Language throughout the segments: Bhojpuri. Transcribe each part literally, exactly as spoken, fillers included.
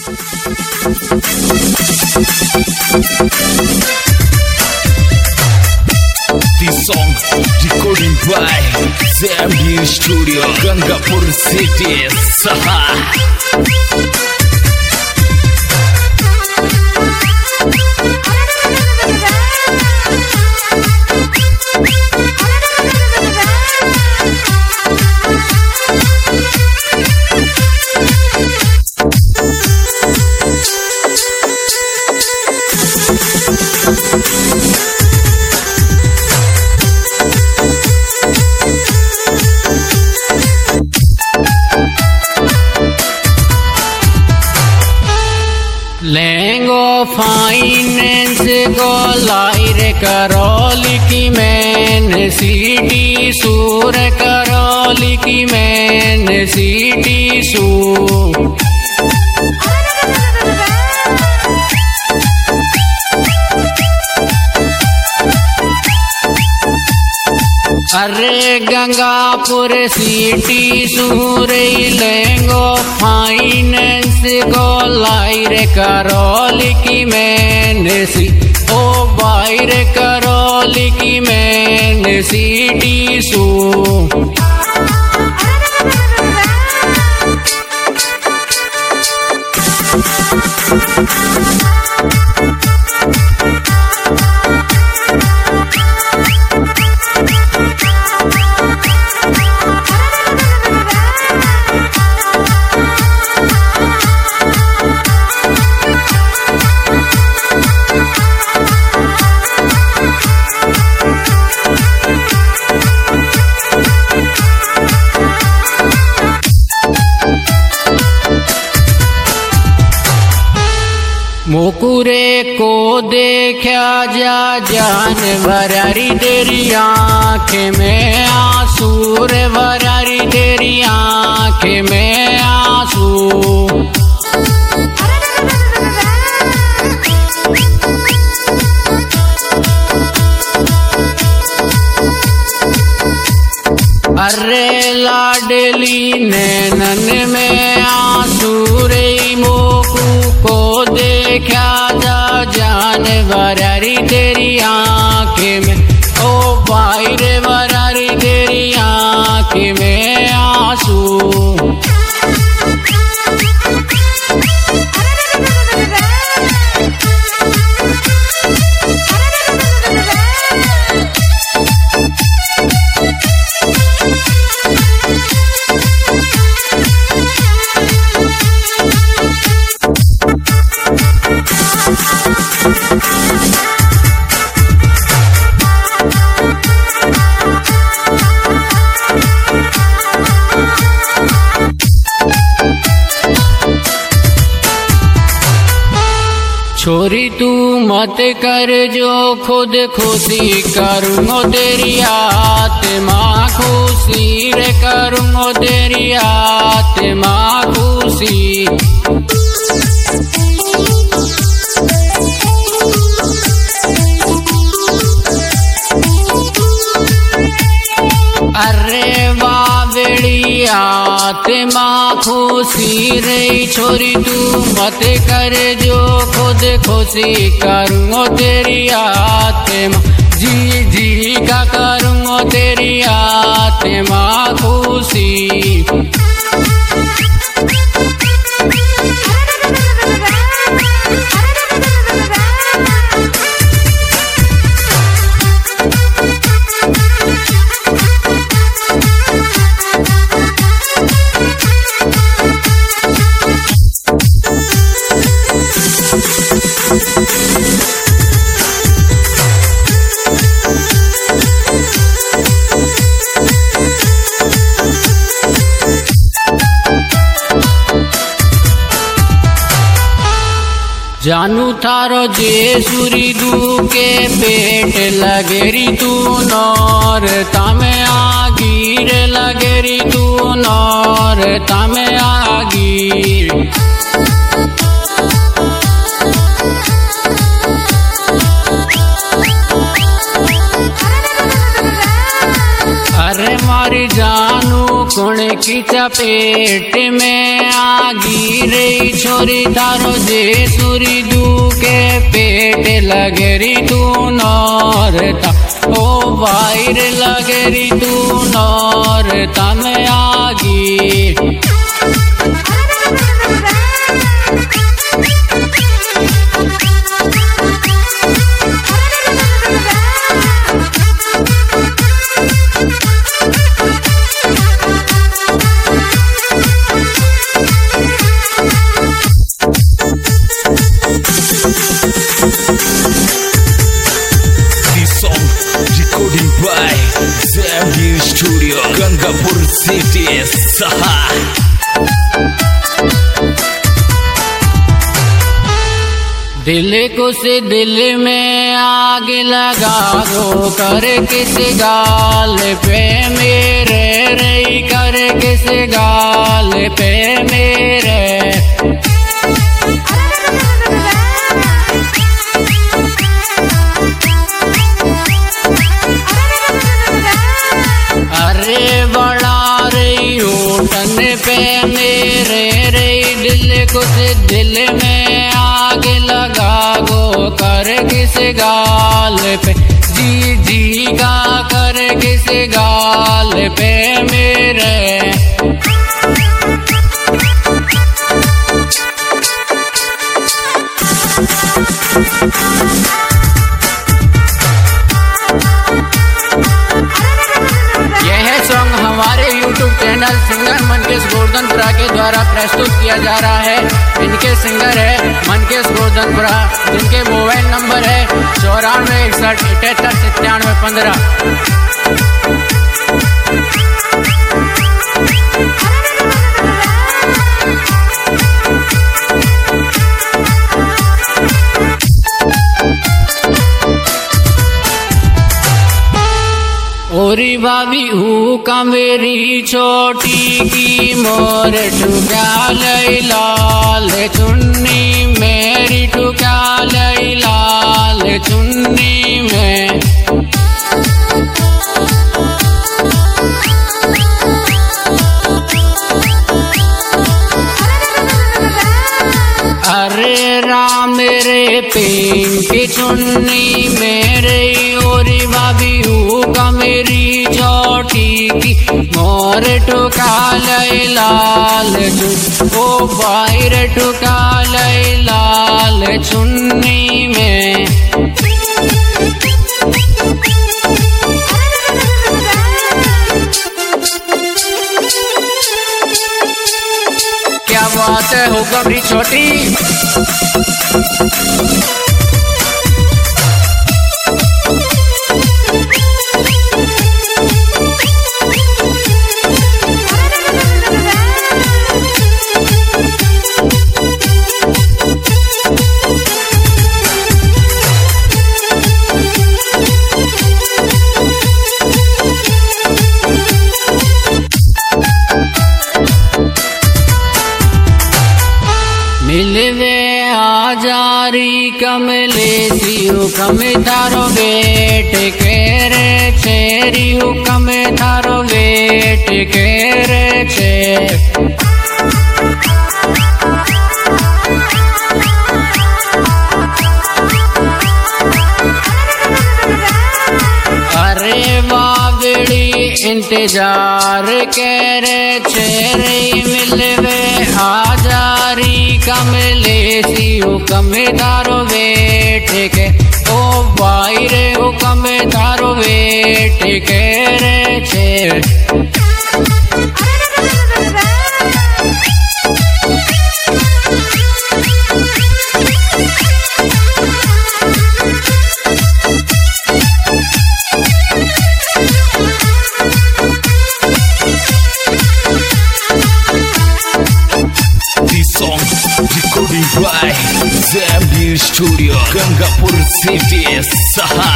This song recording by Z M D Studio, Gangapur City, Saha. लेंगो फाइनेंस को लाइर करौली की मैन सिटी सूर करौली की मैन सिटी सू अरे गंगापुर सिटी सूर लेंगो फाइनेंस को लाइर करौली की मैन सी ओ बाहर करौली की मैन सिटी सू मुकुरे को देखा जा जान वरारी तेरी आँख में आंसू रे वरारी तेरी आँख में आंसू अरे लाडली नैनन में आंसू रे मोकू को देखा जा जान वरारी तेरी आँख में ओ बाहर वरारी तेरी आँख में आंसू छोरी तू मत कर जो खुद खुशी करूँगो तेरी आत्मा खुशी रे करूँगो तेरी आत्मा खुशी अरे बावड़ी आत्मा खुशी रे छोरी तू मत कर जो खुद खुशी करूँगो तेरी आत्मा जी जी का करूँगो तेरी आत्मा खुशी जानू थारो जेसुरी दू के पेट लगेरी तू नौर तामे आगीर लगेरी तू नौर तामे आगीर अरे मारी जानू कुण की चपेट में आगी रे छो ओरी थारो जे सूरी दुखे पेट लगेरी तू नौरता ओ वायर लगेरी तू नौरता में आगी Recording by Zambi Studio, Gangapur City, Saha. दिल को से दिल में आग लगा दो कर किस गाल पे मेरे रे कर किस गाल पे मेरे अरे बड़ा रही होटन पे मेरे रे दिल कुछ दिल में आग लगा गो कर किस गाल पे जी जी का कर किस गाल पे मेरे हमारे YouTube channel singer Mankesh Govardhanpura के द्वारा प्रस्तुत किया जा रहा है। इनके सिंगर है मनकेश गोवर्धनपुरा, जिनके मोबाइल नंबर है चौरानवे इकसठ अठहत्तर सत्तानवे पंद्रह। ओरी भाभी हूँ का मेरी छोटी की मोर टुका लई लाल चुन्नी मेरी टुका लई लाल चुन्नी में अरे राम मेरे पिंक चुन्नी मेरे ओरी भाभी हूँ का मेरी छोटी की मोर टुका लई लाल चुन ओ बाहर टुका लई लाल चुन्नी में क्या बात है हो गबरी छोटी मिलवे आजारी कमले सियो कम थारो बेट के रे छेरी हुकम थारो बेट के रे छे अरे बाबड़ी इंतजार करे छेरे मिलवे आजारी कमले सी हुकम थारो बेट के ओ भाई रे हुकम थारो बेट के रे छे Recording by Zambi Studio, Gangapur City, Saha.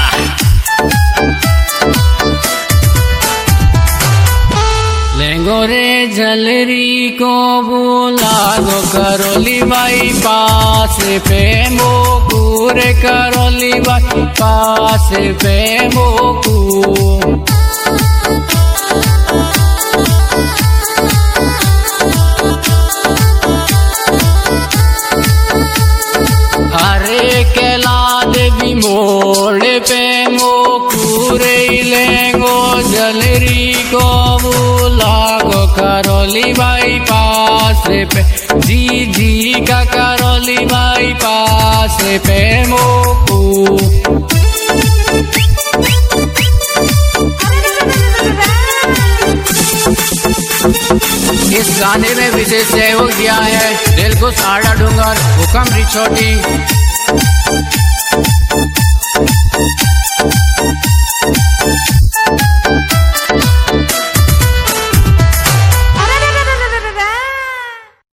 लेंगो रे जलरी को बुला गो करोली बाई पास पे मोकूर करोली बाई पास पे मोकू मेरी को बुला गो करौली बाईपास पे, जी जी का करौली बाईपास पे मोकू। इस गाने में विशेष सहयोग दिया है दिलखुश आड़ा डूंगर, हुक्म रिछोटी।